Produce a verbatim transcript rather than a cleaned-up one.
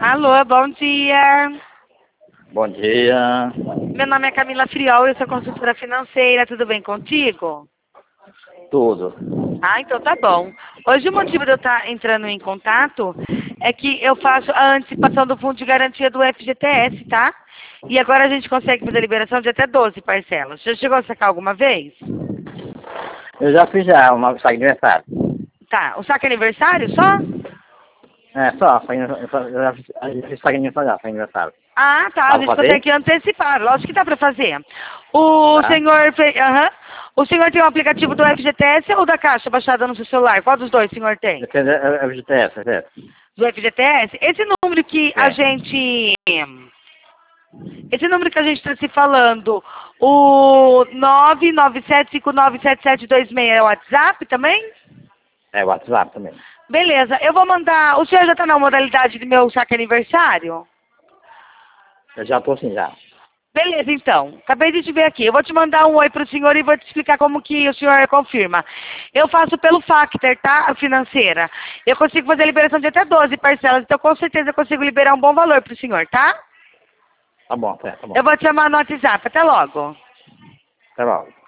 Alô, bom dia. Bom dia. Meu nome é Camila Friol, eu sou consultora financeira, tudo bem contigo? Tudo. Ah, então tá bom. Hoje o motivo de eu estar entrando em contato é que eu faço a antecipação do fundo de garantia do F G T S, tá? E agora a gente consegue fazer liberação de até doze parcelas. Já chegou a sacar alguma vez? Eu já fiz já uma saque de aniversário. Tá, o saque aniversário só? É, só, foi, eu só- eu já fiz, eu já fiz saque de aniversário, já, foi aniversário. Ah, tá, Dá a pra gente fazer? consegue antecipar, lógico que dá pra fazer. O Tá. senhor fez, aham. O senhor tem o aplicativo do F G T S ou da Caixa baixada no seu celular? Qual dos dois o senhor tem? Depende, é, é o G T S, é. Do F G T S? Esse número que a É. gente... Esse número que a gente está se falando, o nove nove sete cinco nove sete sete dois seis é o WhatsApp também? É o WhatsApp também. Beleza, eu vou mandar... O senhor já está na modalidade do meu saque aniversário? Eu já tô assim já. Beleza, então. Acabei de te ver aqui. Eu vou te mandar um oi pro senhor e vou te explicar como que o senhor confirma. Eu faço pelo Factor, tá? A financeira. Eu consigo fazer a liberação de até doze parcelas, então com certeza eu consigo liberar um bom valor pro senhor, tá? Tá bom, tá, tá bom. Eu vou te chamar no WhatsApp. Até logo. Até logo.